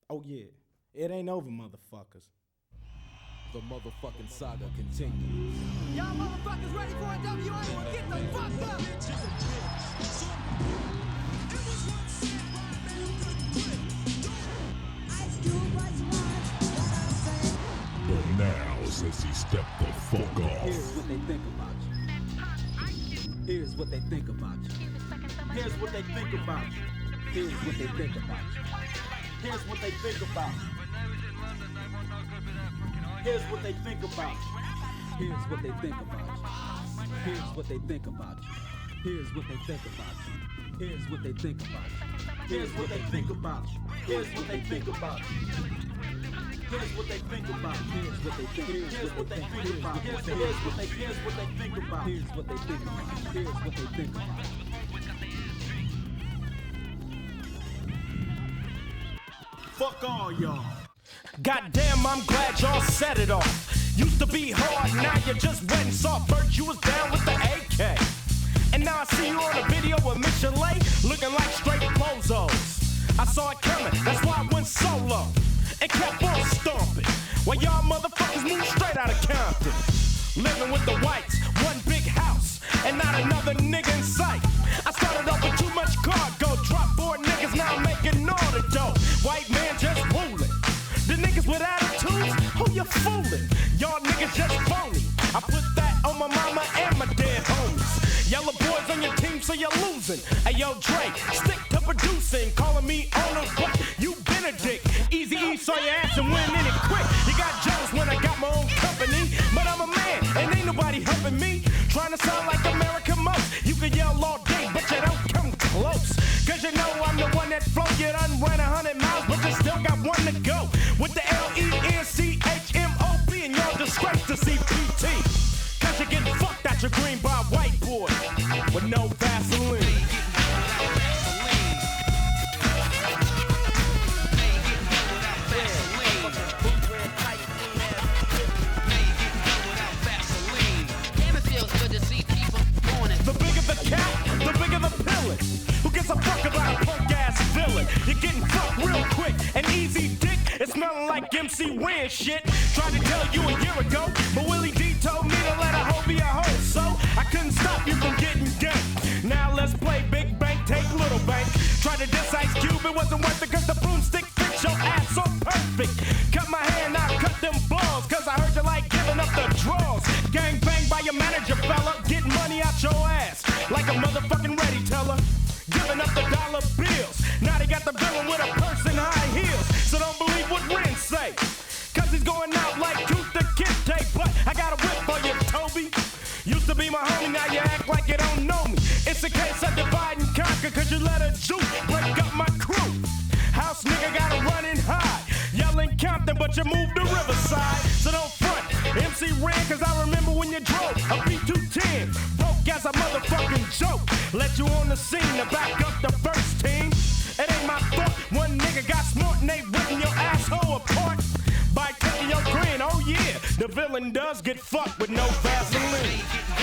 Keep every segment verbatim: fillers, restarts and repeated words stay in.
Oh yeah, it ain't over, motherfuckers. The motherfucking saga continues. Y'all motherfuckers ready for a W A? Well, get the fuck up! But now, since he stepped the fuck off, here's what they think about you. Here's what they think about you. Here's what they think about you. Here's what they think about you. Here's what they think about you. Here's what they think about you. Here's what they think about you. Here's what they think about you. Here's what they think about you. Here's what they think about you. Here's what they think about you. Here's what they think about you. Here's what they think about you. Here's what they think. Here's what they think about you. Here's what they here's what they think about you. Here's what they think about you. Here's what they think about you. Fuck all y'all. Goddamn, I'm glad y'all set it off. Used to be hard, now you just went and saw Bert. You was down with the A K. And now I see you on a video with Michelet, looking like straight bozos. I saw it coming, that's why I went solo and kept on stomping. While y'all motherfuckers moved straight out of Compton. Living with the whites, one big house, and not another nigga in sight. I started off with too much cargo, dropped four niggas, now I'm making all the dough. White man just ruling. The niggas with attitudes, who you fooling? Y'all niggas just phony. I put that on my mama and my dead homies. Yellow boys on your team, so you're losing. Hey yo, Dre, stick to producing. Calling me owner, but you been a dick. Easy E saw your ass and went in it quick. You got jealous when I got my own company, but I'm a man and ain't nobody helping me. Trying to sound like America most. You can yell all day, but you don't come close. Cause you know I'm the one that float. You done ran a hundred miles, but you still got one to go. With the L E N C H M O P and y'all disgrace to C P T. Cause you're getting fucked out your green by a white boy with no Vaseline. The bigger the cat, the bigger the pillin'. Who gives a fuck about a punk ass villain? You're getting fucked real quick and easy dick. It's smelling like M C Ren shit. Tried to tell you a year ago, but Willie D told me to let a hoe be a hoe, so I couldn't stop you from getting ganked. Now let's play big bank, take little bank. Tried to diss Ice Cube, it wasn't worth it cause the broomstick fits your ass so perfect. Cut my hand, I cut them balls, cause I heard you like giving up the draws. Gang bang by your manager, fella, get money out your ass like a motherfucking ready teller. Giving up the dollar bills, now they got the villain with a purse and high heels. So don't believe what Ren say, cause he's going out like Tooth the Kid, but I got a whip for you, Toby. Used to be my homie, now you act like you don't know me. It's a case of divide and conquer, cause you let a juke break up my crew. House nigga gotta run and hide, yelling Compton, but you moved to Riverside. So don't front, M C Ren, cause I remember when you drove a B two ten, broke as a motherfucking joke. Let you on the scene to back up the first team. It ain't my fault, one nigga got smart and they ripping your asshole apart by taking your grin. Oh yeah, the villain does get fucked with no Vaseline.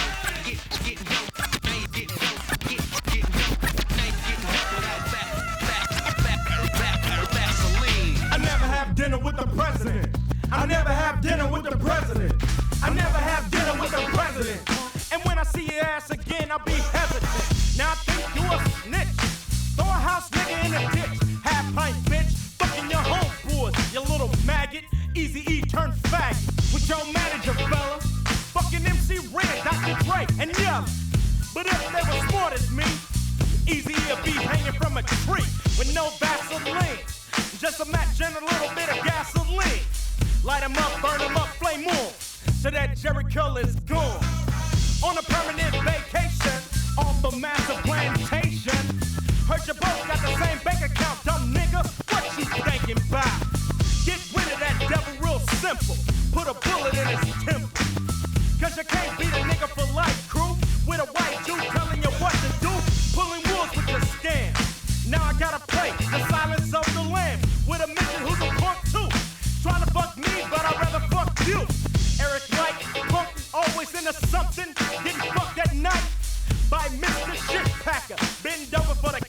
I never have dinner with the president. I never have dinner with the president. I never have dinner with the president. And when I see your ass again, I'll be hesitant. Now I think you a snitch. Throw a house nigga in a ditch. Half pint bitch, fucking your homeboys, you little maggot. Easy E turn faggot with your manager fella. Fucking M C Ren, Doctor Dre, and Yella. But if they were smart as me, Easy E'll be hanging from a tree with no Vaseline. Just a match and a little bit of gasoline. Light 'em up, burn 'em up, flame on, so that Jericho is gone. On a permanent vacation, off a massive plantation. Heard you both got the same bank account, dumb nigga. What you thinking about? Get rid of that devil real simple. Put a bullet in his temple. Cause you can't beat a nigga for life, crew. With a white Jew telling you what to do. Pulling wolves with your scam. Now I gotta play the silence of the lamb with a midget who's a punk too. Trying to fuck me, but I'd rather fuck you. Eric White, punk, always into something. Getting fucked at night by Mister Shit Packer. Bend over for the